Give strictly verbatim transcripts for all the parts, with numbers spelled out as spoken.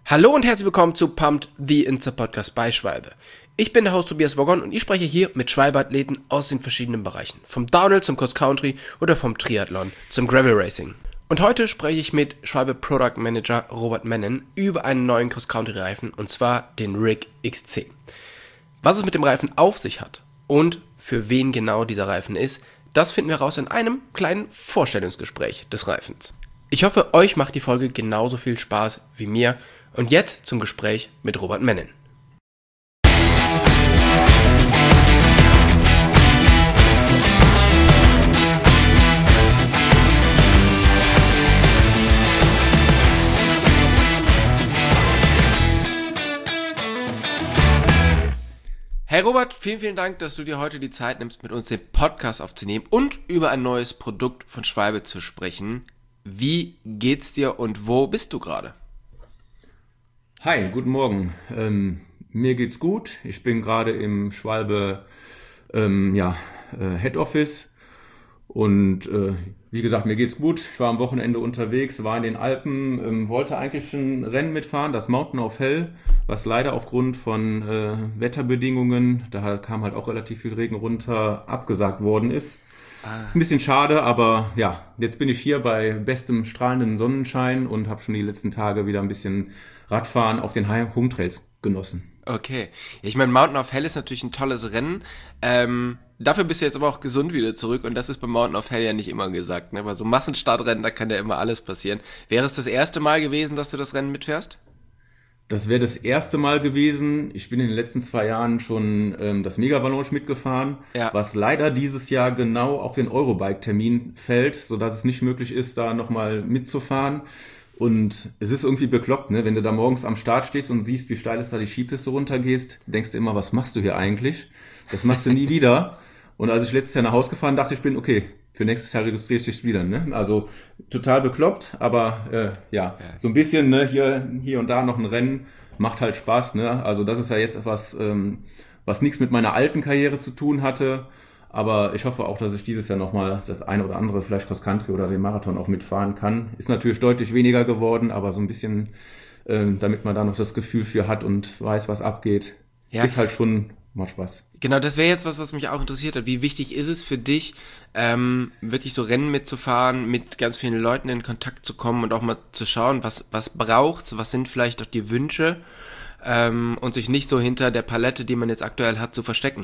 Hallo und herzlich willkommen zu Pumped, the Insta-Podcast bei Schwalbe. Ich bin der Host Tobias Woggon und ich spreche hier mit Schwalbe-Athleten aus den verschiedenen Bereichen. Vom Downhill zum Cross-Country oder vom Triathlon zum Gravel Racing. Und heute spreche ich mit Schwalbe Product Manager Robert Mennen über einen neuen Cross-Country-Reifen und zwar den Rig X C. Was es mit dem Reifen auf sich hat und für wen genau dieser Reifen ist, das finden wir raus in einem kleinen Vorstellungsgespräch des Reifens. Ich hoffe, euch macht die Folge genauso viel Spaß wie mir. Und jetzt zum Gespräch mit Robert Mennen. Hey Robert, vielen, vielen Dank, dass du dir heute die Zeit nimmst, mit uns den Podcast aufzunehmen und über ein neues Produkt von Schwalbe zu sprechen. Wie geht's dir und wo bist du gerade? Hi, guten Morgen. Ähm, mir geht's gut. Ich bin gerade im Schwalbe ähm, ja, äh, Head Office und äh, wie gesagt, mir geht's gut. Ich war am Wochenende unterwegs, war in den Alpen, ähm, wollte eigentlich ein Rennen mitfahren, das Mountain of Hell, was leider aufgrund von äh, Wetterbedingungen, da kam halt auch relativ viel Regen runter, abgesagt worden ist. Ah. Ist ein bisschen schade, aber ja, jetzt bin ich hier bei bestem strahlenden Sonnenschein und habe schon die letzten Tage wieder ein bisschen Radfahren auf den Home Trails genossen. Okay. Ich meine, Mountain of Hell ist natürlich ein tolles Rennen. Ähm, dafür bist du jetzt aber auch gesund wieder zurück und das ist beim Mountain of Hell ja nicht immer gesagt. Ne? Bei so Massenstartrennen, da kann ja immer alles passieren. Wäre es das erste Mal gewesen, dass du das Rennen mitfährst? Das wäre das erste Mal gewesen. Ich bin in den letzten zwei Jahren schon ähm, das Mega-Valanche mitgefahren, ja. Was leider dieses Jahr genau auf den Eurobike-Termin fällt, sodass es nicht möglich ist, da nochmal mitzufahren. Und es ist irgendwie bekloppt, ne? Wenn du da morgens am Start stehst und siehst, wie steil es da die Skipiste runtergehst, denkst du immer, was machst du hier eigentlich? Das machst du nie wieder. Und als ich letztes Jahr nach Hause gefahren, dachte ich, bin okay, für nächstes Jahr registriere ich dich wieder. Ne? Also total bekloppt, aber äh, ja, so ein bisschen ne, hier, hier und da noch ein Rennen macht halt Spaß. Ne? Also das ist ja jetzt etwas, ähm, was nichts mit meiner alten Karriere zu tun hatte. Aber ich hoffe auch, dass ich dieses Jahr nochmal das eine oder andere, vielleicht Cross-Country oder den Marathon auch mitfahren kann. Ist natürlich deutlich weniger geworden, aber so ein bisschen, äh, damit man da noch das Gefühl für hat und weiß, was abgeht, ja. Ist halt schon, macht Spaß. Genau, das wäre jetzt was, was mich auch interessiert hat. Wie wichtig ist es für dich, ähm, wirklich so Rennen mitzufahren, mit ganz vielen Leuten in Kontakt zu kommen und auch mal zu schauen, was, was braucht's, was sind vielleicht auch die Wünsche, ähm, und sich nicht so hinter der Palette, die man jetzt aktuell hat, zu verstecken?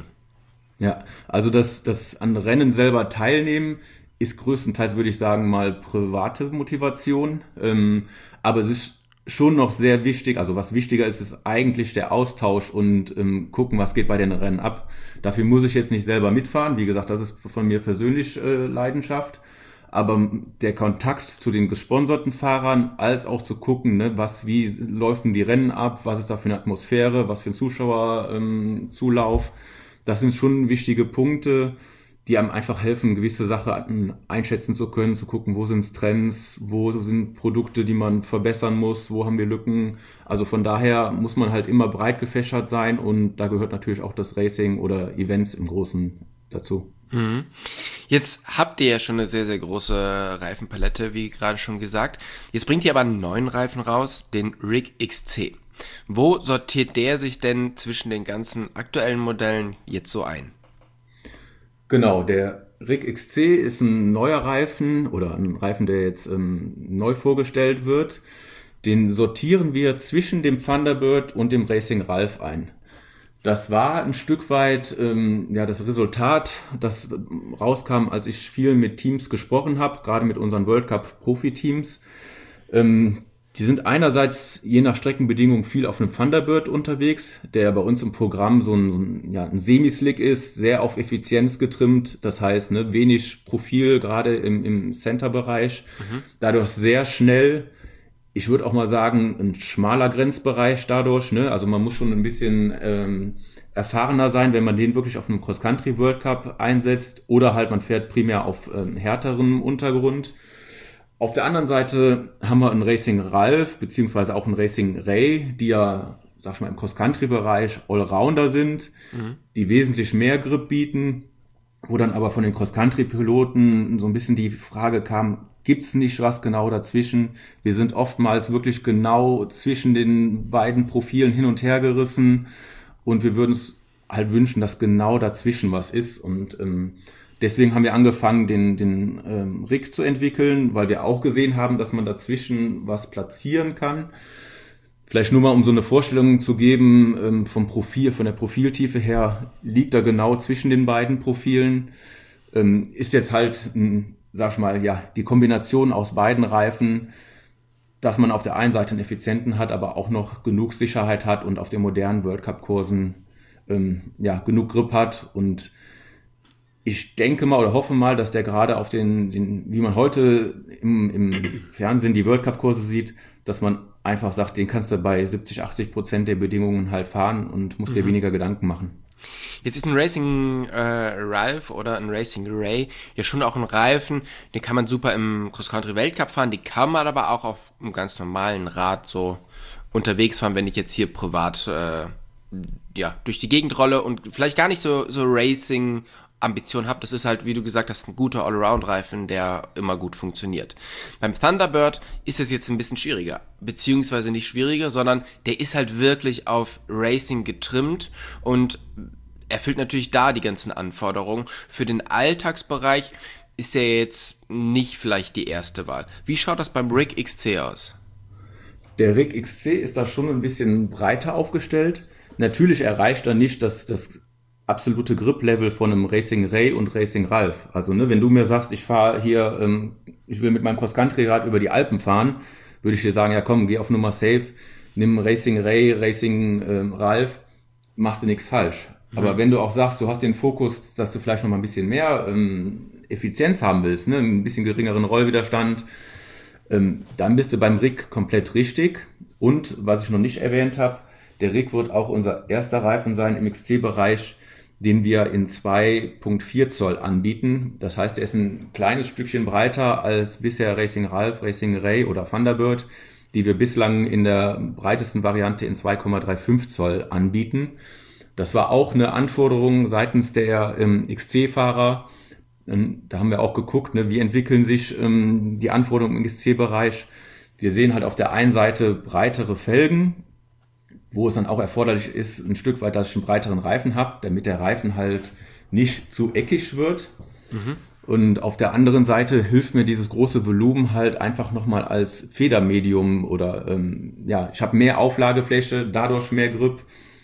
Ja, also das, das an Rennen selber teilnehmen ist größtenteils, würde ich sagen, mal private Motivation. Ähm, aber es ist schon noch sehr wichtig, also was wichtiger ist, ist eigentlich der Austausch und ähm, gucken, was geht bei den Rennen ab. Dafür muss ich jetzt nicht selber mitfahren. Wie gesagt, das ist von mir persönlich äh, Leidenschaft. Aber der Kontakt zu den gesponserten Fahrern, als auch zu gucken, ne, was, wie laufen die Rennen ab, was ist da für eine Atmosphäre, was für ein Zuschauerzulauf. Ähm, Das sind schon wichtige Punkte, die einem einfach helfen, gewisse Sachen einschätzen zu können, zu gucken, wo sind Trends, wo sind Produkte, die man verbessern muss, wo haben wir Lücken. Also von daher muss man halt immer breit gefächert sein und da gehört natürlich auch das Racing oder Events im Großen dazu. Mhm. Jetzt habt ihr ja schon eine sehr, sehr große Reifenpalette, wie gerade schon gesagt. Jetzt bringt ihr aber einen neuen Reifen raus, den Rig X C. Wo sortiert der sich denn zwischen den ganzen aktuellen Modellen jetzt so ein? Genau, der Rig X C ist ein neuer Reifen oder ein Reifen, der jetzt ähm, neu vorgestellt wird. Den sortieren wir zwischen dem Thunderbird und dem Racing Ralph ein. Das war ein Stück weit ähm, ja das Resultat, das rauskam, als ich viel mit Teams gesprochen habe, gerade mit unseren World Cup Profi-Teams. Ähm, Die sind einerseits je nach Streckenbedingungen viel auf einem Thunderbird unterwegs, der bei uns im Programm so ein, ja, ein Semi-Slick ist, sehr auf Effizienz getrimmt. Das heißt, ne, wenig Profil, gerade im, im Center-Bereich. Mhm. Dadurch sehr schnell. Ich würde auch mal sagen, ein schmaler Grenzbereich dadurch. Ne? Also man muss schon ein bisschen ähm, erfahrener sein, wenn man den wirklich auf einem Cross-Country World Cup einsetzt. Oder halt man fährt primär auf ähm, härterem Untergrund. Auf der anderen Seite haben wir einen Racing Ralph beziehungsweise auch einen Racing Ray, die ja, sag ich mal, im Cross-Country-Bereich Allrounder sind, mhm. die wesentlich mehr Grip bieten, wo dann aber von den Cross-Country-Piloten so ein bisschen die Frage kam, gibt's nicht was genau dazwischen. Wir sind oftmals wirklich genau zwischen den beiden Profilen hin und her gerissen und wir würden es halt wünschen, dass genau dazwischen was ist. Und ähm, deswegen haben wir angefangen, den, den ähm, Rig zu entwickeln, weil wir auch gesehen haben, dass man dazwischen was platzieren kann. Vielleicht nur mal, um so eine Vorstellung zu geben, ähm, vom Profil, von der Profiltiefe her liegt er genau zwischen den beiden Profilen. Ähm, ist jetzt halt, ähm, sag ich mal, ja, die Kombination aus beiden Reifen, dass man auf der einen Seite einen effizienten hat, aber auch noch genug Sicherheit hat und auf den modernen World Cup Kursen ähm, ja, genug Grip hat. Und ich denke mal oder hoffe mal, dass der gerade auf den, den wie man heute im, im Fernsehen die World Cup Kurse sieht, dass man einfach sagt, den kannst du bei siebzig, achtzig Prozent der Bedingungen halt fahren und musst dir mhm. weniger Gedanken machen. Jetzt ist ein Racing äh, Ralph oder ein Racing Ray ja schon auch ein Reifen, den kann man super im Cross-Country-Weltcup fahren, die kann man aber auch auf einem ganz normalen Rad so unterwegs fahren, wenn ich jetzt hier privat äh, ja, durch die Gegend rolle und vielleicht gar nicht so, so Racing Ambition habe, das ist halt, wie du gesagt hast, ein guter Allround-Reifen, der immer gut funktioniert. Beim Thunderbird ist es jetzt ein bisschen schwieriger, beziehungsweise nicht schwieriger, sondern der ist halt wirklich auf Racing getrimmt und erfüllt natürlich da die ganzen Anforderungen. Für den Alltagsbereich ist der jetzt nicht vielleicht die erste Wahl. Wie schaut das beim Rig X C aus? Der Rig X C ist da schon ein bisschen breiter aufgestellt. Natürlich erreicht er nicht das, das absolute Grip-Level von einem Racing Ray und Racing Ralph. Also ne, wenn du mir sagst, ich fahre hier, ähm, ich will mit meinem Cross-Country-Rad über die Alpen fahren, würde ich dir sagen, ja komm, geh auf Nummer safe, nimm Racing Ray, Racing ähm, Ralph, machst du nichts falsch. Mhm. Aber wenn du auch sagst, du hast den Fokus, dass du vielleicht noch mal ein bisschen mehr ähm, Effizienz haben willst, ne, ein bisschen geringeren Rollwiderstand, ähm, dann bist du beim Rig komplett richtig. Und was ich noch nicht erwähnt habe, der Rig wird auch unser erster Reifen sein im X C-Bereich, den wir in zwei Komma vier Zoll anbieten. Das heißt, er ist ein kleines Stückchen breiter als bisher Racing Ralph, Racing Ray oder Thunderbird, die wir bislang in der breitesten Variante in zwei Komma fünfunddreißig Zoll anbieten. Das war auch eine Anforderung seitens der ähm, X C-Fahrer. Ähm, da haben wir auch geguckt, ne, wie entwickeln sich ähm, die Anforderungen im X C-Bereich. Wir sehen halt auf der einen Seite breitere Felgen, wo es dann auch erforderlich ist, ein Stück weit, dass ich einen breiteren Reifen habe, damit der Reifen halt nicht zu eckig wird. Mhm. Und auf der anderen Seite hilft mir dieses große Volumen halt einfach nochmal als Federmedium oder ähm, ja, ich habe mehr Auflagefläche, dadurch mehr Grip.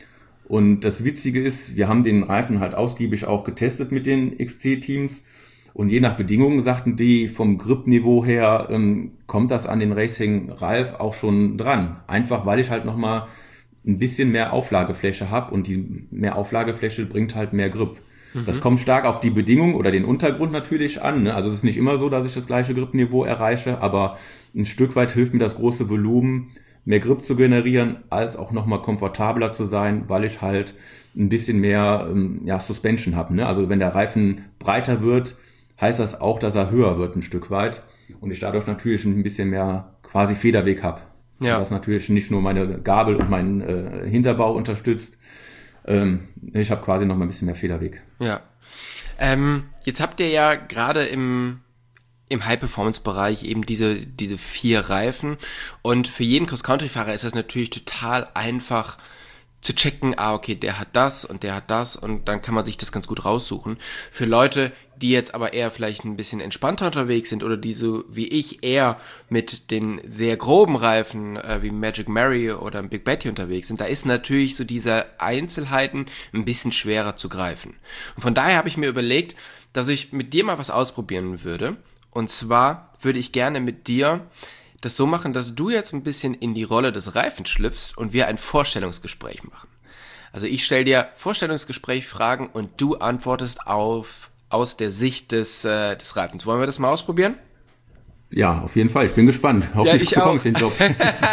Und das Witzige ist, wir haben den Reifen halt ausgiebig auch getestet mit den X C-Teams und je nach Bedingungen sagten die, vom Grip-Niveau her ähm, kommt das an den Racing Ralph auch schon dran. Einfach, weil ich halt nochmal ein bisschen mehr Auflagefläche habe und die mehr Auflagefläche bringt halt mehr Grip. Mhm. Das kommt stark auf die Bedingung oder den Untergrund natürlich an. Ne? Also es ist nicht immer so, dass ich das gleiche Grip-Niveau erreiche, aber ein Stück weit hilft mir das große Volumen, mehr Grip zu generieren, als auch nochmal komfortabler zu sein, weil ich halt ein bisschen mehr ähm, ja, Suspension habe. Ne? Also wenn der Reifen breiter wird, heißt das auch, dass er höher wird ein Stück weit und ich dadurch natürlich ein bisschen mehr quasi Federweg habe. Ja. Was natürlich nicht nur meine Gabel und meinen äh, Hinterbau unterstützt. Ähm, ich habe quasi noch mal ein bisschen mehr Federweg. Ja. Ähm, jetzt habt ihr ja gerade im im High-Performance-Bereich eben diese diese vier Reifen und für jeden Cross-Country-Fahrer ist das natürlich total einfach zu checken, ah okay, der hat das und der hat das und dann kann man sich das ganz gut raussuchen. Für Leute, die jetzt aber eher vielleicht ein bisschen entspannter unterwegs sind oder die so wie ich eher mit den sehr groben Reifen äh, wie Magic Mary oder Big Betty unterwegs sind, da ist natürlich so diese Einzelheiten ein bisschen schwerer zu greifen. Und von daher habe ich mir überlegt, dass ich mit dir mal was ausprobieren würde. Und zwar würde ich gerne mit dir das so machen, dass du jetzt ein bisschen in die Rolle des Reifens schlüpfst und wir ein Vorstellungsgespräch machen. Also ich stelle dir Vorstellungsgespräch-Fragen und du antwortest auf aus der Sicht des, äh, des Reifens. Wollen wir das mal ausprobieren? Ja, auf jeden Fall. Ich bin gespannt. Hoffentlich ja, ich auch. Den Job.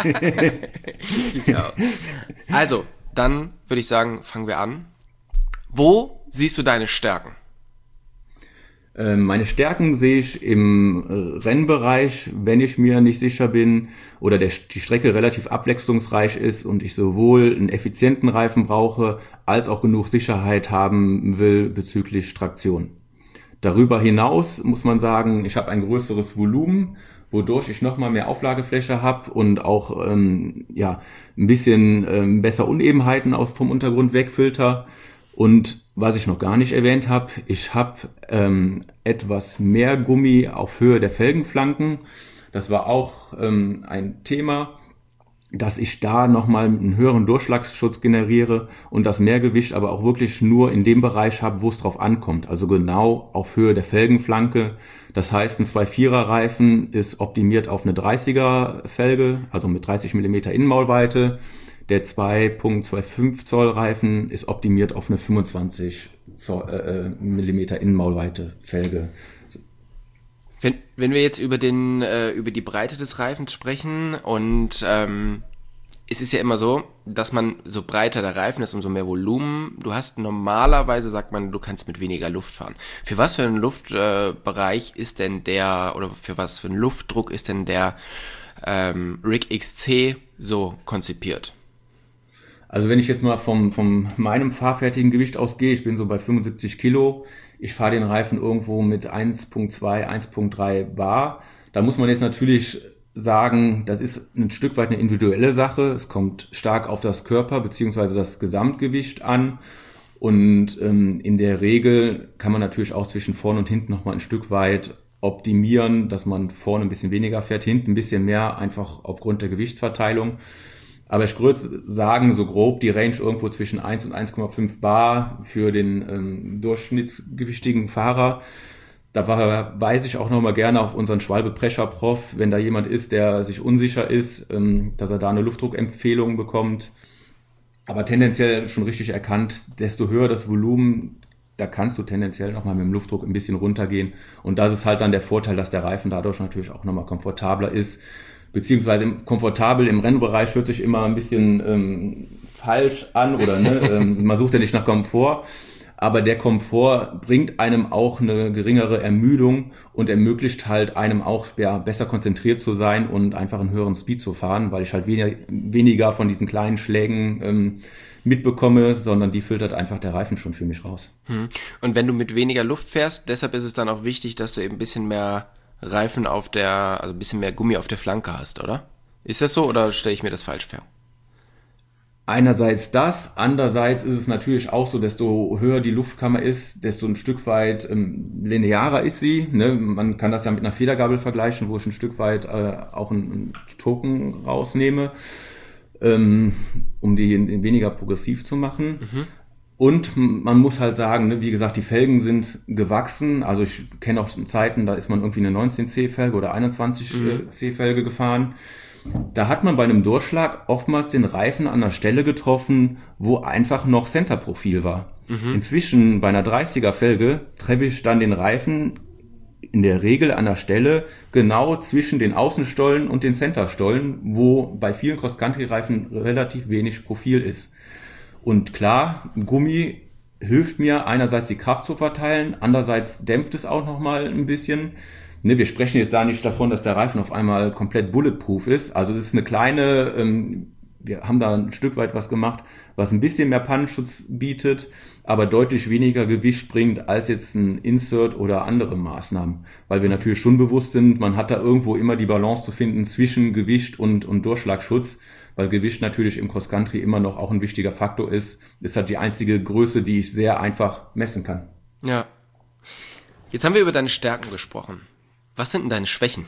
Ich auch. Also, dann würde ich sagen, fangen wir an. Wo siehst du deine Stärken? Meine Stärken sehe ich im Rennbereich, wenn ich mir nicht sicher bin oder der, die Strecke relativ abwechslungsreich ist und ich sowohl einen effizienten Reifen brauche, als auch genug Sicherheit haben will bezüglich Traktion. Darüber hinaus muss man sagen, ich habe ein größeres Volumen, wodurch ich nochmal mehr Auflagefläche habe und auch ähm, ja, ein bisschen ähm, besser Unebenheiten auf, vom Untergrund wegfilter. Und was ich noch gar nicht erwähnt habe, ich habe ähm, etwas mehr Gummi auf Höhe der Felgenflanken. Das war auch ähm, ein Thema, dass ich da nochmal einen höheren Durchschlagsschutz generiere und das Mehrgewicht aber auch wirklich nur in dem Bereich habe, wo es drauf ankommt. Also genau auf Höhe der Felgenflanke. Das heißt, ein zwei Komma vierer Reifen ist optimiert auf eine dreißiger Felge, also mit dreißig Millimeter Innenmaulweite. Der zwei Komma fünfundzwanzig Zoll Reifen ist optimiert auf eine fünfundzwanzig Millimeter Innenmaulweite Felge. Wenn, wenn wir jetzt über den äh, über die Breite des Reifens sprechen und ähm, es ist ja immer so, dass man, so breiter der Reifen ist, umso mehr Volumen du hast. Normalerweise sagt man, du kannst mit weniger Luft fahren. Für was für einen Luftbereich äh, ist denn der, oder für was für einen Luftdruck ist denn der ähm, Rig X C so konzipiert? Also wenn ich jetzt mal vom, vom meinem fahrfertigen Gewicht ausgehe, ich bin so bei fünfundsiebzig Kilo, ich fahre den Reifen irgendwo mit eins Komma zwei, eins Komma drei Bar. Da muss man jetzt natürlich sagen, das ist ein Stück weit eine individuelle Sache. Es kommt stark auf das Körper- bzw. das Gesamtgewicht an. Und ähm, in der Regel kann man natürlich auch zwischen vorne und hinten nochmal ein Stück weit optimieren, dass man vorne ein bisschen weniger fährt, hinten ein bisschen mehr, einfach aufgrund der Gewichtsverteilung. Aber ich würde sagen, so grob die Range irgendwo zwischen eins und eins Komma fünf Bar für den ähm, durchschnittsgewichtigen Fahrer. Da verweise ich auch nochmal gerne auf unseren Schwalbe Pressure Prof, wenn da jemand ist, der sich unsicher ist, ähm, dass er da eine Luftdruckempfehlung bekommt. Aber tendenziell schon richtig erkannt, desto höher das Volumen, da kannst du tendenziell nochmal mit dem Luftdruck ein bisschen runtergehen. Und das ist halt dann der Vorteil, dass der Reifen dadurch natürlich auch nochmal komfortabler ist. Beziehungsweise komfortabel im Rennbereich hört sich immer ein bisschen ähm, falsch an oder ne, ähm, man sucht ja nicht nach Komfort, aber der Komfort bringt einem auch eine geringere Ermüdung und ermöglicht halt einem auch ja, besser konzentriert zu sein und einfach einen höheren Speed zu fahren, weil ich halt weniger, weniger von diesen kleinen Schlägen ähm, mitbekomme, sondern die filtert einfach der Reifen schon für mich raus. Und wenn du mit weniger Luft fährst, deshalb ist es dann auch wichtig, dass du eben ein bisschen mehr Reifen auf der, also ein bisschen mehr Gummi auf der Flanke hast, oder? Ist das so oder stelle ich mir das falsch vor? Einerseits das, andererseits ist es natürlich auch so, desto höher die Luftkammer ist, desto ein Stück weit ähm, linearer ist sie. Ne? Man kann das ja mit einer Federgabel vergleichen, wo ich ein Stück weit äh, auch einen, einen Token rausnehme, ähm, um die weniger progressiv zu machen. Mhm. Und man muss halt sagen, ne, wie gesagt, die Felgen sind gewachsen. Also ich kenne auch Zeiten, da ist man irgendwie eine neunzehn C Felge oder einundzwanzig C Felge gefahren. Da hat man bei einem Durchschlag oftmals den Reifen an der Stelle getroffen, wo einfach noch Centerprofil war. Mhm. Inzwischen bei einer dreißiger Felge treffe ich dann den Reifen in der Regel an der Stelle genau zwischen den Außenstollen und den Centerstollen, wo bei vielen Cross-Country-Reifen relativ wenig Profil ist. Und klar, Gummi hilft mir einerseits die Kraft zu verteilen, andererseits dämpft es auch nochmal ein bisschen. Ne, wir sprechen jetzt da nicht davon, dass der Reifen auf einmal komplett bulletproof ist. Also es ist eine kleine, ähm, wir haben da ein Stück weit was gemacht, was ein bisschen mehr Pannenschutz bietet, aber deutlich weniger Gewicht bringt als jetzt ein Insert oder andere Maßnahmen. Weil wir natürlich schon bewusst sind, man hat da irgendwo immer die Balance zu finden zwischen Gewicht und, und Durchschlagschutz. Weil Gewicht natürlich im Cross-Country immer noch auch ein wichtiger Faktor ist. Das ist halt die einzige Größe, die ich sehr einfach messen kann. Ja. Jetzt haben wir über deine Stärken gesprochen. Was sind denn deine Schwächen?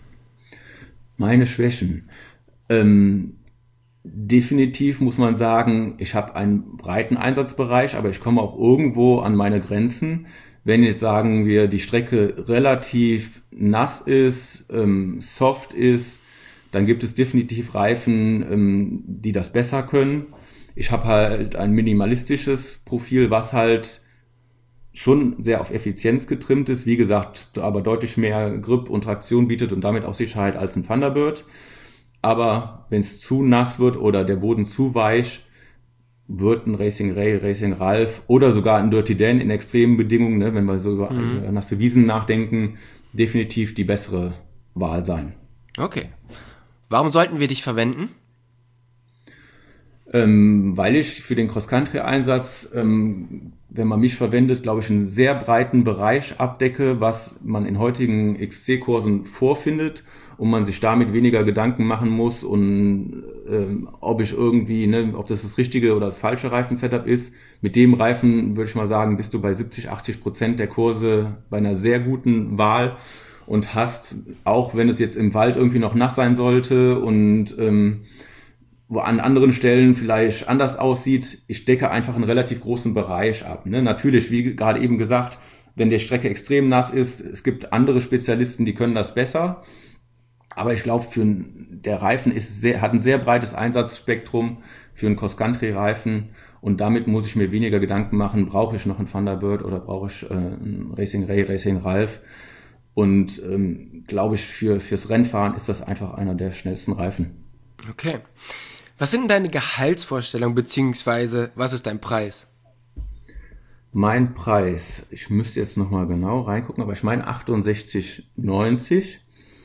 Meine Schwächen? Ähm, definitiv muss man sagen, ich habe einen breiten Einsatzbereich, aber ich komme auch irgendwo an meine Grenzen. Wenn jetzt sagen wir, die Strecke relativ nass ist, ähm, soft ist, dann gibt es definitiv Reifen, ähm, die das besser können. Ich habe halt ein minimalistisches Profil, was halt schon sehr auf Effizienz getrimmt ist. Wie gesagt, aber deutlich mehr Grip und Traktion bietet und damit auch Sicherheit als ein Thunderbird. Aber wenn es zu nass wird oder der Boden zu weich, wird ein Racing Ray, Racing Ralph oder sogar ein Dirty Dan in extremen Bedingungen, ne, wenn wir so über mhm. nasse Wiesen nachdenken, definitiv die bessere Wahl sein. Okay. Warum sollten wir dich verwenden? Ähm, weil ich für den Cross-Country-Einsatz, ähm, wenn man mich verwendet, glaube ich, einen sehr breiten Bereich abdecke, was man in heutigen X C-Kursen vorfindet und man sich damit weniger Gedanken machen muss und ähm, ob ich irgendwie, ne, ob das das richtige oder das falsche Reifen-Setup ist. Mit dem Reifen, würde ich mal sagen, bist du bei siebzig, achtzig Prozent der Kurse bei einer sehr guten Wahl und hast, auch wenn es jetzt im Wald irgendwie noch nass sein sollte und ähm, wo an anderen Stellen vielleicht anders aussieht, ich decke einfach einen relativ großen Bereich ab. Ne? Natürlich, wie gerade eben gesagt, wenn die Strecke extrem nass ist, es gibt andere Spezialisten, die können das besser. Aber ich glaube, für ein, der Reifen ist sehr, hat ein sehr breites Einsatzspektrum für einen Cross-Country-Reifen und damit muss ich mir weniger Gedanken machen, brauche ich noch einen Thunderbird oder brauche ich äh, einen Racing Ray, Racing Ralph. Und ähm, glaube ich, für fürs Rennfahren ist das einfach einer der schnellsten Reifen. Okay. Was sind denn deine Gehaltsvorstellungen, beziehungsweise was ist dein Preis? Mein Preis, ich müsste jetzt nochmal genau reingucken, aber ich meine achtundsechzig neunzig.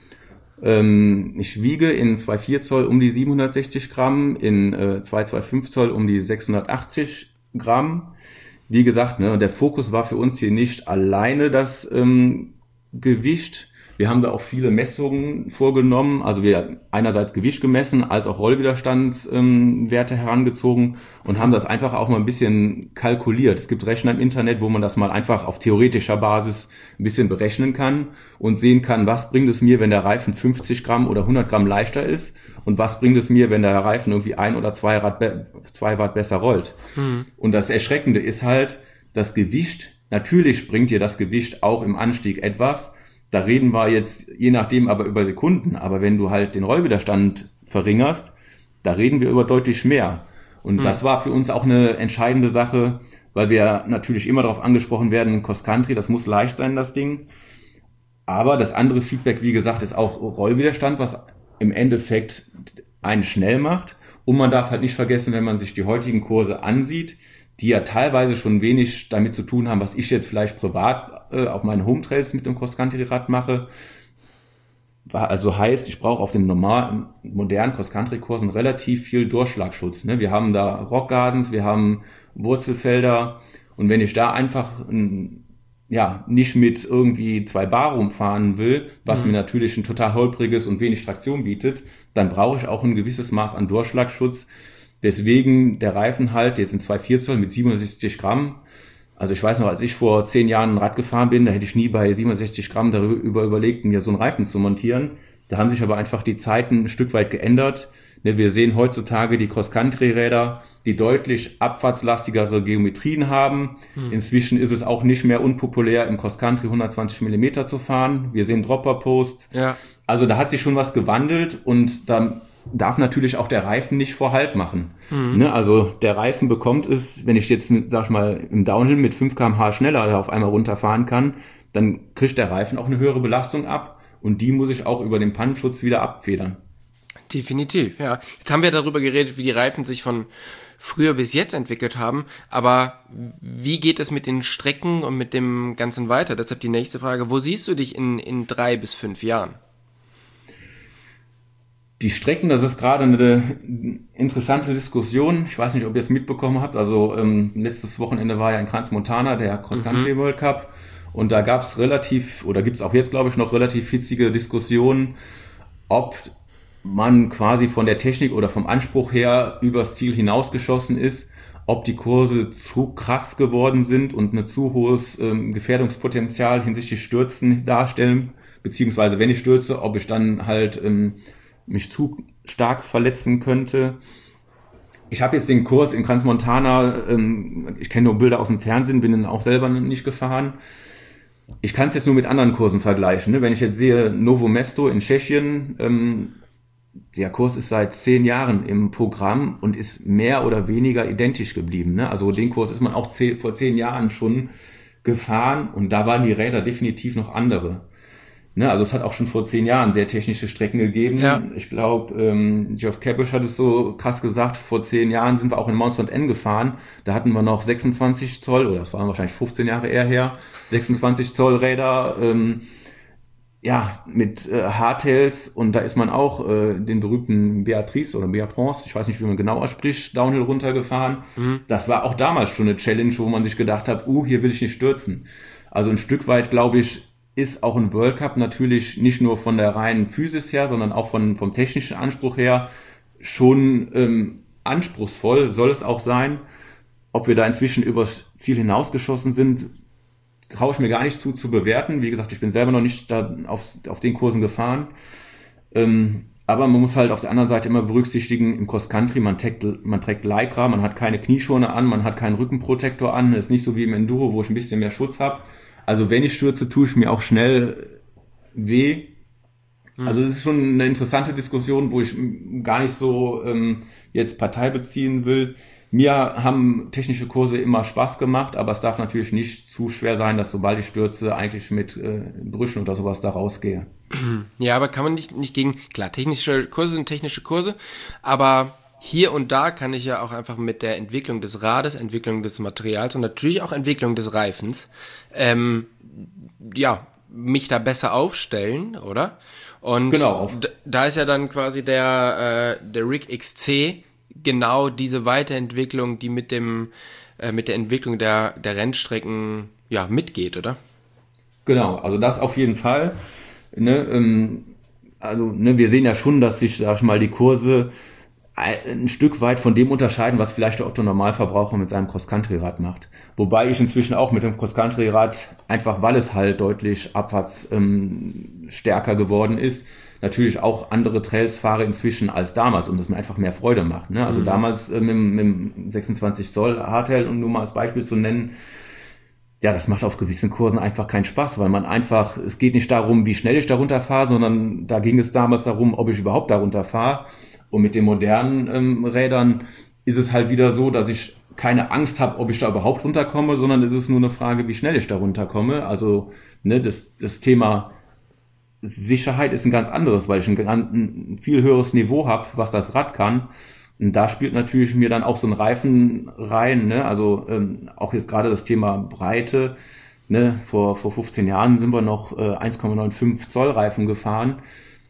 Ähm, ich wiege in zwei Komma vier Zoll um die siebenhundertsechzig Gramm, in äh, zwei Komma fünfundzwanzig Zoll um die sechshundertachtzig Gramm. Wie gesagt, ne, der Fokus war für uns hier nicht alleine das ähm, Gewicht. Wir haben da auch viele Messungen vorgenommen, also wir einerseits Gewicht gemessen, als auch Rollwiderstandswerte ähm, herangezogen und haben das einfach auch mal ein bisschen kalkuliert. Es gibt Rechner im Internet, wo man das mal einfach auf theoretischer Basis ein bisschen berechnen kann und sehen kann, was bringt es mir, wenn der Reifen fünfzig Gramm oder hundert Gramm leichter ist und was bringt es mir, wenn der Reifen irgendwie ein oder zwei, Rad be- zwei Watt besser rollt. Mhm. Und das Erschreckende ist halt, das Gewicht, natürlich bringt dir das Gewicht auch im Anstieg etwas. Da reden wir jetzt je nachdem aber über Sekunden. Aber wenn du halt den Rollwiderstand verringerst, da reden wir über deutlich mehr. Und hm. das war für uns auch eine entscheidende Sache, weil wir natürlich immer darauf angesprochen werden, Cross-Country, das muss leicht sein, das Ding. Aber das andere Feedback, wie gesagt, ist auch Rollwiderstand, was im Endeffekt einen schnell macht. Und man darf halt nicht vergessen, wenn man sich die heutigen Kurse ansieht, die ja teilweise schon wenig damit zu tun haben, was ich jetzt vielleicht privat äh, auf meinen Home-Trails mit dem Cross-Country-Rad mache. Also heißt, ich brauche auf den normalen, modernen Cross-Country-Kursen relativ viel Durchschlagschutz. Ne? Wir haben da Rockgardens, wir haben Wurzelfelder und wenn ich da einfach ein, ja nicht mit irgendwie zwei Bar rumfahren will, was mhm. mir natürlich ein total holpriges und wenig Traktion bietet, dann brauche ich auch ein gewisses Maß an Durchschlagschutz. Deswegen der Reifen halt jetzt in zwei Komma vier Zoll mit siebenundsechzig Gramm. Also ich weiß noch, als ich vor zehn Jahren ein Rad gefahren bin, da hätte ich nie bei siebenundsechzig Gramm darüber überlegt, mir so einen Reifen zu montieren. Da haben sich aber einfach die Zeiten ein Stück weit geändert. Wir sehen heutzutage die Cross-Country-Räder, die deutlich abfahrtslastigere Geometrien haben. Hm. Inzwischen ist es auch nicht mehr unpopulär, im Cross-Country hundertzwanzig Millimeter zu fahren. Wir sehen Dropper-Posts. Ja. Also da hat sich schon was gewandelt und da darf natürlich auch der Reifen nicht vor Halt machen. Mhm. Ne, also der Reifen bekommt es, wenn ich jetzt, mit, sag ich mal, im Downhill mit fünf Kilometer pro Stunde schneller auf einmal runterfahren kann, dann kriegt der Reifen auch eine höhere Belastung ab und die muss ich auch über den Pannenschutz wieder abfedern. Definitiv, ja. Jetzt haben wir darüber geredet, wie die Reifen sich von früher bis jetzt entwickelt haben, aber wie geht es mit den Strecken und mit dem Ganzen weiter? Deshalb die nächste Frage, wo siehst du dich in, in drei bis fünf Jahren? Die Strecken, das ist gerade eine interessante Diskussion. Ich weiß nicht, ob ihr es mitbekommen habt. Also ähm, letztes Wochenende war ja in Crans Montana der Cross-Country mhm. World Cup und da gab es relativ, oder gibt es auch jetzt, glaube ich, noch relativ hitzige Diskussionen, ob man quasi von der Technik oder vom Anspruch her übers Ziel hinausgeschossen ist, ob die Kurse zu krass geworden sind und ein zu hohes ähm, Gefährdungspotenzial hinsichtlich Stürzen darstellen, beziehungsweise wenn ich stürze, ob ich dann halt ähm, mich zu stark verletzen könnte. Ich habe jetzt den Kurs in Crans Montana, ähm, ich kenne nur Bilder aus dem Fernsehen, bin dann auch selber nicht gefahren. Ich kann es jetzt nur mit anderen Kursen vergleichen. Ne? Wenn ich jetzt sehe Novo Mesto in Tschechien, ähm, der Kurs ist seit zehn Jahren im Programm und ist mehr oder weniger identisch geblieben. Ne? Also den Kurs ist man auch zehn, vor zehn Jahren schon gefahren und da waren die Räder definitiv noch andere. Ne, also es hat auch schon vor zehn Jahren sehr technische Strecken gegeben. Ja. Ich glaube, ähm, Geoff Caboose hat es so krass gesagt, vor zehn Jahren sind wir auch in Mount Saint Anne gefahren. Da hatten wir noch sechsundzwanzig Zoll, oder das waren wahrscheinlich fünfzehn Jahre eher her, sechsundzwanzig Zoll Räder. Ähm, ja, mit äh, Hardtails, und da ist man auch äh, den berühmten Beatrice oder Beatrance, ich weiß nicht, wie man genau ausspricht, Downhill runtergefahren. Mhm. Das war auch damals schon eine Challenge, wo man sich gedacht hat, uh, hier will ich nicht stürzen. Also ein Stück weit, glaube ich, ist auch ein World Cup natürlich nicht nur von der reinen Physis her, sondern auch von, vom technischen Anspruch her schon ähm, anspruchsvoll, soll es auch sein. Ob wir da inzwischen übers Ziel hinausgeschossen sind, traue ich mir gar nicht zu, zu bewerten. Wie gesagt, ich bin selber noch nicht da auf, auf den Kursen gefahren. Ähm, aber man muss halt auf der anderen Seite immer berücksichtigen, im Cross-Country, man trägt, man trägt Lycra, man hat keine Knieschoner an, man hat keinen Rückenprotektor an. Das ist nicht so wie im Enduro, wo ich ein bisschen mehr Schutz habe. Also wenn ich stürze, tue ich mir auch schnell weh. Also es ist schon eine interessante Diskussion, wo ich gar nicht so ähm, jetzt Partei beziehen will. Mir haben technische Kurse immer Spaß gemacht, aber es darf natürlich nicht zu schwer sein, dass sobald ich stürze, eigentlich mit äh, Brüchen oder sowas da rausgehe. Ja, aber kann man nicht, nicht gegen, klar, technische Kurse sind technische Kurse, aber hier und da kann ich ja auch einfach mit der Entwicklung des Rades, Entwicklung des Materials und natürlich auch Entwicklung des Reifens, ähm, ja, mich da besser aufstellen, oder? Und genau. d- da ist ja dann quasi der, äh, der Rig X C genau diese Weiterentwicklung, die mit dem, äh, mit der Entwicklung der, der Rennstrecken, ja, mitgeht, oder? Genau, also das auf jeden Fall. Ne, ähm, also ne, wir sehen ja schon, dass sich, sag ich mal, die Kurse ein Stück weit von dem unterscheiden, was vielleicht der Otto-Normalverbraucher mit seinem Cross-Country-Rad macht. Wobei ich inzwischen auch mit dem Cross-Country-Rad, einfach weil es halt deutlich abwärts ähm, stärker geworden ist, natürlich auch andere Trails fahre inzwischen als damals und das mir einfach mehr Freude macht. Ne? Also mhm. damals äh, mit, mit dem sechsundzwanzig Zoll Hardtail, um nur mal als Beispiel zu nennen, ja, das macht auf gewissen Kursen einfach keinen Spaß, weil man einfach, es geht nicht darum, wie schnell ich darunter fahre, sondern da ging es damals darum, ob ich überhaupt darunter fahre. Und mit den modernen ähm, Rädern ist es halt wieder so, dass ich keine Angst habe, ob ich da überhaupt runterkomme, sondern es ist nur eine Frage, wie schnell ich da runterkomme. Also ne, das, das Thema Sicherheit ist ein ganz anderes, weil ich ein, ein viel höheres Niveau habe, was das Rad kann. Und da spielt natürlich mir dann auch so ein Reifen rein. Ne? Also ähm, auch jetzt gerade das Thema Breite. Ne? Vor, vor fünfzehn Jahren sind wir noch äh, eins Komma fünfundneunzig Zoll Reifen gefahren.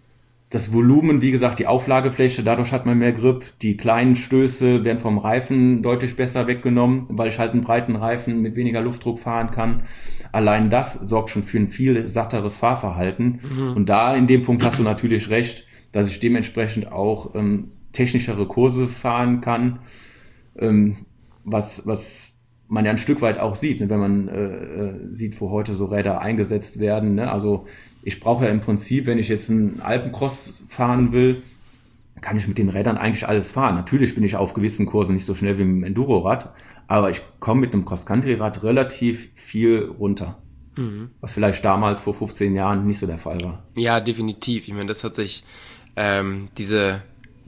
Das Volumen, wie gesagt, die Auflagefläche, dadurch hat man mehr Grip. Die kleinen Stöße werden vom Reifen deutlich besser weggenommen, weil ich halt einen breiten Reifen mit weniger Luftdruck fahren kann. Allein das sorgt schon für ein viel satteres Fahrverhalten. Mhm. Und da in dem Punkt hast du natürlich recht, dass ich dementsprechend auch ähm, technischere Kurse fahren kann, ähm, was, was man ja ein Stück weit auch sieht, ne, wenn man äh, sieht, wo heute so Räder eingesetzt werden. Ne? Also ich brauche ja im Prinzip, wenn ich jetzt einen Alpencross fahren will, kann ich mit den Rädern eigentlich alles fahren. Natürlich bin ich auf gewissen Kursen nicht so schnell wie mit dem Enduro-Rad, aber ich komme mit einem Cross-Country-Rad relativ viel runter. Mhm. Was vielleicht damals vor fünfzehn Jahren nicht so der Fall war. Ja, definitiv. Ich meine, das hat sich ähm, diese,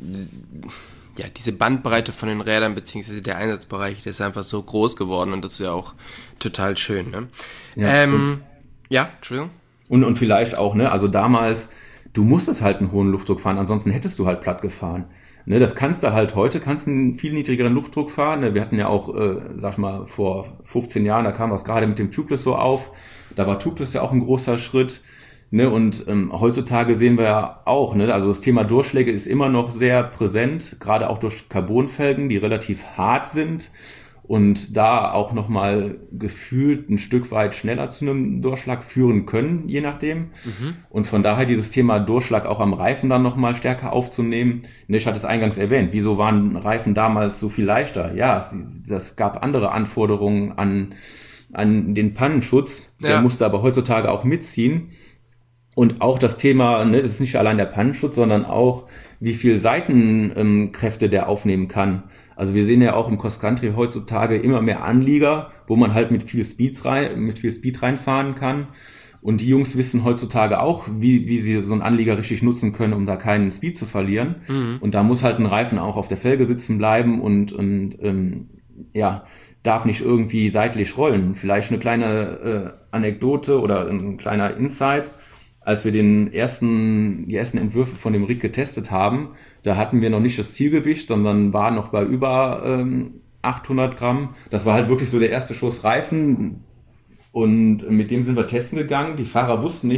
ja, diese Bandbreite von den Rädern beziehungsweise der Einsatzbereich, der ist einfach so groß geworden und das ist ja auch total schön. Ne? Ja, ähm, ja, Entschuldigung. Und, und vielleicht auch, ne, also damals, du musstest halt einen hohen Luftdruck fahren, ansonsten hättest du halt platt gefahren. Ne, das kannst du halt heute, kannst einen viel niedrigeren Luftdruck fahren. Ne, wir hatten ja auch, äh, sag ich mal, vor fünfzehn Jahren, da kam was gerade mit dem Tubeless so auf. Da war Tubeless ja auch ein großer Schritt. Ne, und ähm, heutzutage sehen wir ja auch, ne, also das Thema Durchschläge ist immer noch sehr präsent, gerade auch durch Carbonfelgen, die relativ hart sind. Und da auch nochmal gefühlt ein Stück weit schneller zu einem Durchschlag führen können, je nachdem. Mhm. Und von daher dieses Thema Durchschlag auch am Reifen dann nochmal stärker aufzunehmen. Ich hatte es eingangs erwähnt, wieso waren Reifen damals so viel leichter? Ja, das gab andere Anforderungen an, an den Pannenschutz. Der ja. musste aber heutzutage auch mitziehen. Und auch das Thema, ne, es ist nicht allein der Pannenschutz, sondern auch, wie viel Seitenkräfte ähm, der aufnehmen kann. Also wir sehen ja auch im Cross-Country heutzutage immer mehr Anlieger, wo man halt mit viel Speeds rein, mit viel Speed reinfahren kann. Und die Jungs wissen heutzutage auch, wie, wie sie so einen Anlieger richtig nutzen können, um da keinen Speed zu verlieren. Mhm. Und da muss halt ein Reifen auch auf der Felge sitzen bleiben und, und ähm, ja, darf nicht irgendwie seitlich rollen. Vielleicht eine kleine äh, Anekdote oder ein kleiner Insight. Als wir den ersten, die ersten Entwürfe von dem Rig getestet haben, da hatten wir noch nicht das Zielgewicht, sondern waren noch bei über ähm, achthundert Gramm. Das war halt wirklich so der erste Schuss Reifen und mit dem sind wir testen gegangen. Die Fahrer wussten nicht,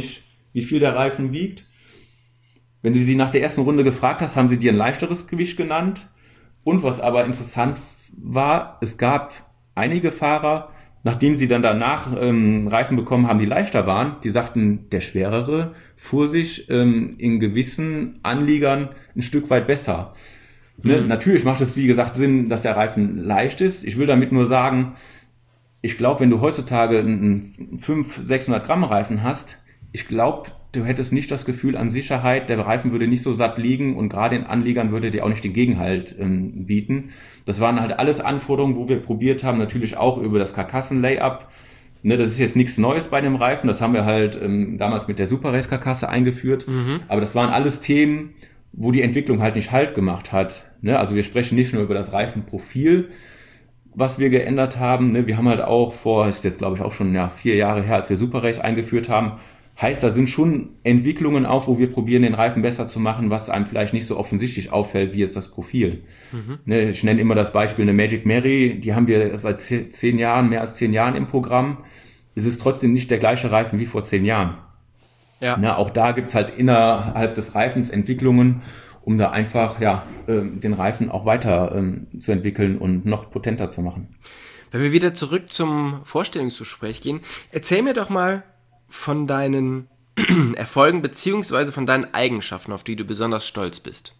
wie viel der Reifen wiegt. Wenn du sie nach der ersten Runde gefragt hast, haben sie dir ein leichteres Gewicht genannt. Und was aber interessant war, es gab einige Fahrer, nachdem sie dann danach ähm, Reifen bekommen haben, die leichter waren, die sagten, der schwerere fuhr sich ähm, in gewissen Anliegern ein Stück weit besser. Ne? Mhm. Natürlich macht es, wie gesagt, Sinn, dass der Reifen leicht ist. Ich will damit nur sagen, ich glaube, wenn du heutzutage einen fünfhundert, sechshundert Gramm Reifen hast, ich glaube, du hättest nicht das Gefühl an Sicherheit, der Reifen würde nicht so satt liegen und gerade in Anliegern würde dir auch nicht den Gegenhalt ähm, bieten. Das waren halt alles Anforderungen, wo wir probiert haben, natürlich auch über das Karkassen-Layup. Ne, das ist jetzt nichts Neues bei dem Reifen, das haben wir halt ähm, damals mit der Super Race Karkasse eingeführt. Mhm. Aber das waren alles Themen, wo die Entwicklung halt nicht Halt gemacht hat. Ne, also wir sprechen nicht nur über das Reifenprofil, was wir geändert haben. Ne, wir haben halt auch vor, ist jetzt glaube ich auch schon ja, vier Jahre her, als wir Super Race eingeführt haben, heißt, da sind schon Entwicklungen auf, wo wir probieren, den Reifen besser zu machen, was einem vielleicht nicht so offensichtlich auffällt, wie jetzt das Profil. Mhm. Ne, ich nenne immer das Beispiel eine Magic Mary, die haben wir seit zehn Jahren, mehr als zehn Jahren im Programm. Es ist trotzdem nicht der gleiche Reifen wie vor zehn Jahren. Ja. Ne, auch da gibt's halt innerhalb des Reifens Entwicklungen, um da einfach ja den Reifen auch weiter ähm, zu entwickeln und noch potenter zu machen. Wenn wir wieder zurück zum Vorstellungsgespräch gehen, erzähl mir doch mal von deinen Erfolgen beziehungsweise von deinen Eigenschaften, auf die du besonders stolz bist.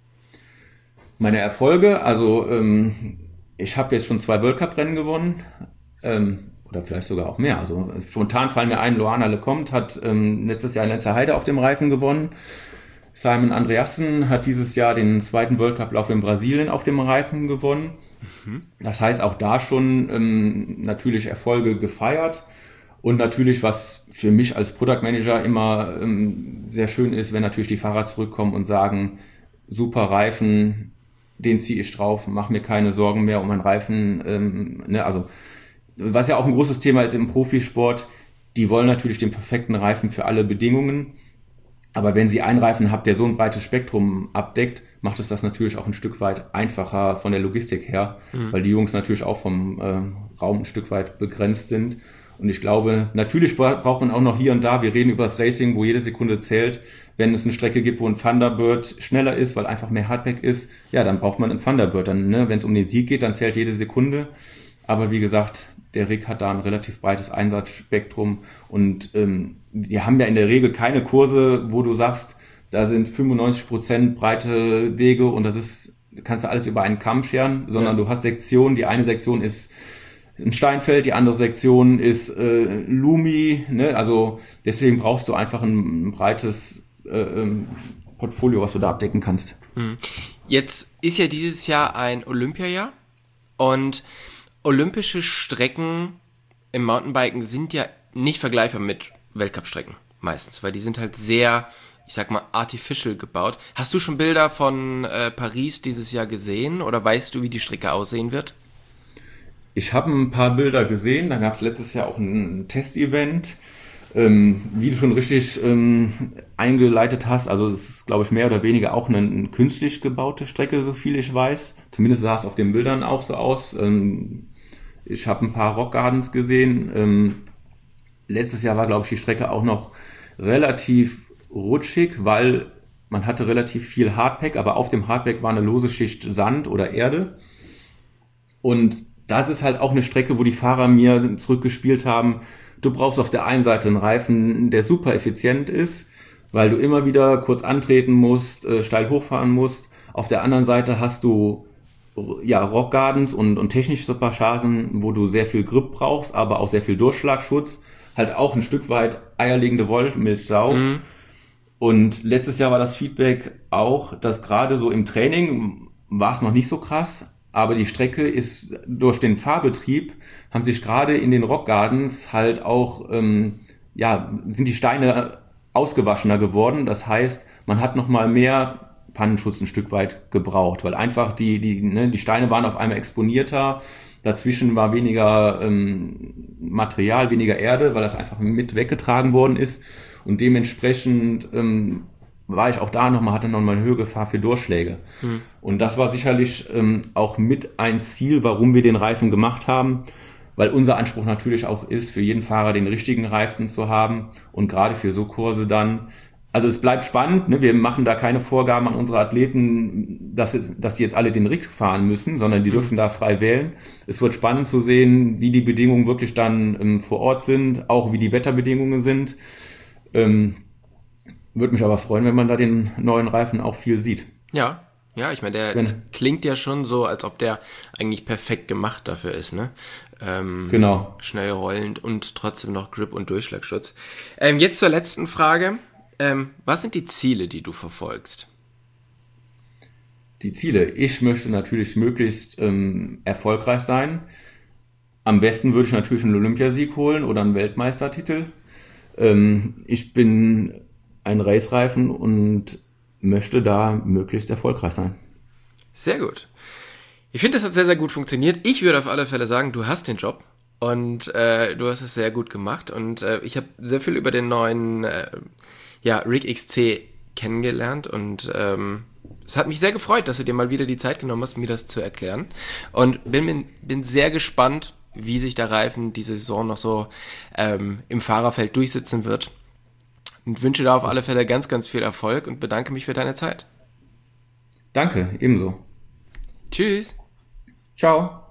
Meine Erfolge, also ähm, ich habe jetzt schon zwei World Cup Rennen gewonnen, ähm, oder vielleicht sogar auch mehr. Also spontan fallen mir ein, Loana Lecomte hat ähm, letztes Jahr in Lenzerheide auf dem Reifen gewonnen. Simon Andreassen hat dieses Jahr den zweiten World Cup Lauf in Brasilien auf dem Reifen gewonnen. Mhm. Das heißt auch da schon ähm, natürlich Erfolge gefeiert. Und natürlich, was für mich als Product Manager immer ähm, sehr schön ist, wenn natürlich die Fahrer zurückkommen und sagen, super Reifen, den ziehe ich drauf, mach mir keine Sorgen mehr um meinen Reifen. Ähm, ne, also was ja auch ein großes Thema ist im Profisport, die wollen natürlich den perfekten Reifen für alle Bedingungen. Aber wenn sie einen Reifen habt, der so ein breites Spektrum abdeckt, macht es das natürlich auch ein Stück weit einfacher von der Logistik her, mhm. weil die Jungs natürlich auch vom äh, Raum ein Stück weit begrenzt sind. Und ich glaube, natürlich braucht man auch noch hier und da, wir reden über das Racing, wo jede Sekunde zählt. Wenn es eine Strecke gibt, wo ein Thunderbird schneller ist, weil einfach mehr Hardback ist, ja, dann braucht man einen Thunderbird. Dann, ne, wenn es um den Sieg geht, dann zählt jede Sekunde. Aber wie gesagt, der Rick hat da ein relativ breites Einsatzspektrum. Und ähm, wir haben ja in der Regel keine Kurse, wo du sagst, da sind fünfundneunzig Prozent breite Wege und das ist, kannst du alles über einen Kamm scheren, sondern ja. Du hast Sektionen. Die eine Sektion ist ein Steinfeld, die andere Sektion ist äh, Lumi, ne? Also deswegen brauchst du einfach ein, ein breites äh, Portfolio, was du da abdecken kannst. Jetzt ist ja dieses Jahr ein Olympiajahr und olympische Strecken im Mountainbiken sind ja nicht vergleichbar mit Weltcup-Strecken meistens, weil die sind halt sehr, ich sag mal, artificial gebaut. Hast du schon Bilder von äh, Paris dieses Jahr gesehen oder weißt du, wie die Strecke aussehen wird? Ich habe ein paar Bilder gesehen, da gab es letztes Jahr auch ein Testevent, ähm, wie du schon richtig ähm, eingeleitet hast, also es ist, glaube ich, mehr oder weniger auch eine, eine künstlich gebaute Strecke, so viel ich weiß. Zumindest sah es auf den Bildern auch so aus. Ähm, ich habe ein paar Rock Gardens gesehen. Ähm, letztes Jahr war, glaube ich, die Strecke auch noch relativ rutschig, weil man hatte relativ viel Hardpack, aber auf dem Hardpack war eine lose Schicht Sand oder Erde. Und das ist halt auch eine Strecke, wo die Fahrer mir zurückgespielt haben, du brauchst auf der einen Seite einen Reifen, der super effizient ist, weil du immer wieder kurz antreten musst, äh, steil hochfahren musst. Auf der anderen Seite hast du ja Rock Gardens und, und technische Passagen, wo du sehr viel Grip brauchst, aber auch sehr viel Durchschlagschutz. Halt auch ein Stück weit eierlegende Wollmilchsau. Mhm. Und letztes Jahr war das Feedback auch, dass gerade so im Training war es noch nicht so krass, aber die Strecke ist durch den Fahrbetrieb, haben sich gerade in den Rock Gardens halt auch, ähm, ja, sind die Steine ausgewaschener geworden. Das heißt, man hat nochmal mehr Pannenschutz ein Stück weit gebraucht, weil einfach die, die, ne, die Steine waren auf einmal exponierter. Dazwischen war weniger ähm, Material, weniger Erde, weil das einfach mit weggetragen worden ist. Und dementsprechend ähm, war ich auch da nochmal, hatte nochmal eine Höhegefahr für Durchschläge. Hm. Und das war sicherlich ähm, auch mit ein Ziel, warum wir den Reifen gemacht haben, weil unser Anspruch natürlich auch ist, für jeden Fahrer den richtigen Reifen zu haben und gerade für so Kurse dann. Also es bleibt spannend, ne? Wir machen da keine Vorgaben an unsere Athleten, dass, dass die jetzt alle den Rig fahren müssen, sondern die dürfen da frei wählen. Es wird spannend zu sehen, wie die Bedingungen wirklich dann ähm, vor Ort sind, auch wie die Wetterbedingungen sind. Ähm, würde mich aber freuen, wenn man da den neuen Reifen auch viel sieht. Ja, ja, ich meine, der das klingt ja schon so, als ob der eigentlich perfekt gemacht dafür ist, ne? Ähm, genau. Schnell rollend und trotzdem noch Grip und Durchschlagschutz. Ähm, jetzt zur letzten Frage. Ähm, was sind die Ziele, die du verfolgst? Die Ziele. Ich möchte natürlich möglichst ähm, erfolgreich sein. Am besten würde ich natürlich einen Olympiasieg holen oder einen Weltmeistertitel. Ähm, ich bin ein Racereifen und möchte da möglichst erfolgreich sein. Sehr gut. Ich finde, das hat sehr, sehr gut funktioniert. Ich würde auf alle Fälle sagen, du hast den Job und äh, du hast es sehr gut gemacht. Und äh, ich habe sehr viel über den neuen äh, ja, Rig X C kennengelernt und ähm, es hat mich sehr gefreut, dass du dir mal wieder die Zeit genommen hast, mir das zu erklären. Und bin, bin sehr gespannt, wie sich der Reifen diese Saison noch so ähm, im Fahrerfeld durchsetzen wird. Und wünsche da auf alle Fälle ganz, ganz viel Erfolg und bedanke mich für deine Zeit. Danke, ebenso. Tschüss. Ciao.